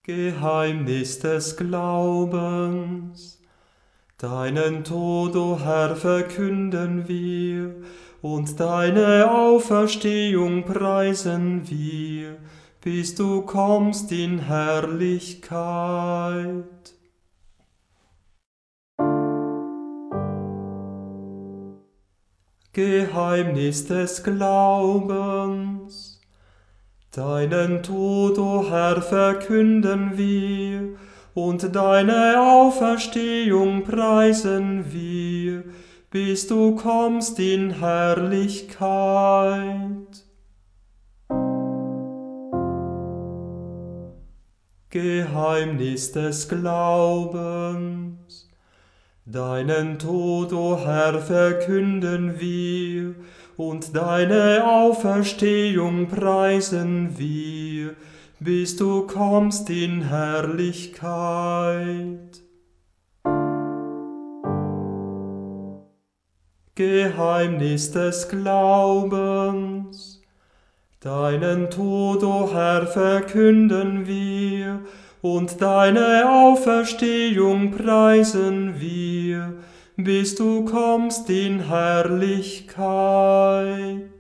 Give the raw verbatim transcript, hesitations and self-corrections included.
Geheimnis des Glaubens. Deinen Tod, o Herr, verkünden wir, und deine Auferstehung preisen wir, bis du kommst in Herrlichkeit. Geheimnis des Glaubens. Deinen Tod, o Herr, verkünden wir, und deine Auferstehung preisen wir, bis du kommst in Herrlichkeit. Geheimnis des Glaubens. Deinen Tod, o Herr, verkünden wir, und deine Auferstehung preisen wir, bis du kommst in Herrlichkeit. Geheimnis des Glaubens. Deinen Tod, o Herr, verkünden wir, und deine Auferstehung preisen wir, bis du kommst in Herrlichkeit.